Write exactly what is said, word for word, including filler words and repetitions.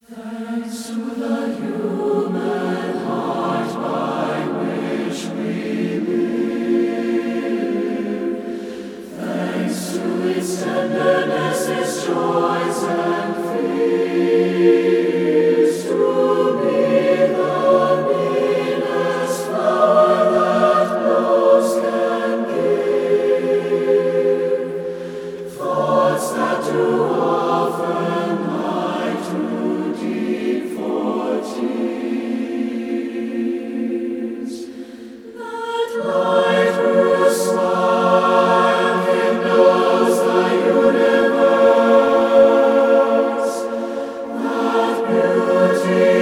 Thanks to the human heart by which we live. Thanks to its tenderness, its joys and fears. To be the meanest flower that blows can give. Thoughts that do often lie too deep for tears, that light whose smile kindles the universe, that beauty